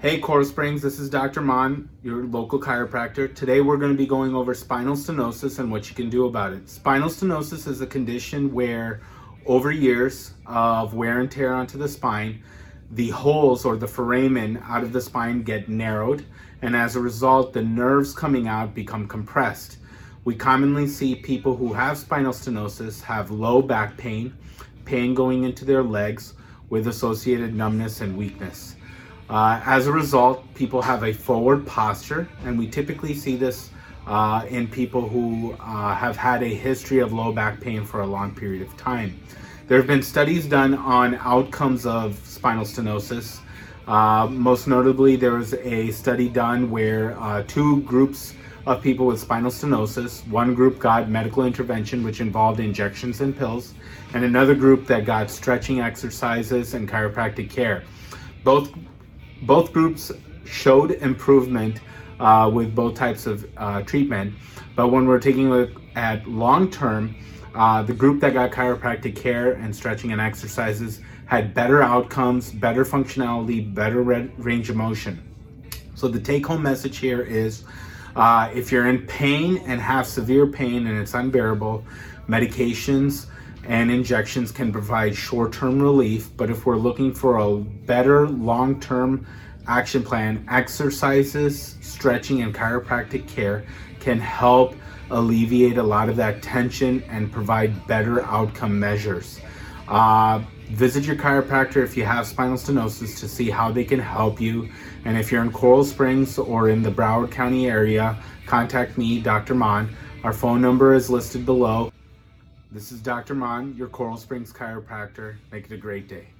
Hey Coral Springs, this is Dr. Mon, your local chiropractor. Today we're going to be going over spinal stenosis and what you can do about it. Spinal stenosis is a condition where over years of wear and tear onto the spine, the holes or the foramen out of the spine get narrowed, and as a result the nerves coming out become compressed. We commonly see people who have spinal stenosis have low back pain, pain going into their legs with associated numbness and weakness. As a result, people have a forward posture, and we typically see this in people who have had a history of low back pain for a long period of time. There have been studies done on outcomes of spinal stenosis. Most notably, there was a study done where two groups of people with spinal stenosis, one group got medical intervention, which involved injections and pills, and another group that got stretching exercises and chiropractic care. Both groups showed improvement with both types of treatment, but when we're taking a look at long term, the group that got chiropractic care and stretching and exercises had better outcomes, better functionality, better range of motion. So the take-home message here is if you're in pain and have severe pain and it's unbearable, medications and injections can provide short-term relief, but if we're looking for a better long-term action plan, exercises, stretching, and chiropractic care can help alleviate a lot of that tension and provide better outcome measures. Visit your chiropractor if you have spinal stenosis to see how they can help you. And if you're in Coral Springs or in the Broward County area, contact me, Dr. Mon. Our phone number is listed below. This is Dr. Mon, your Coral Springs chiropractor. Make it a great day.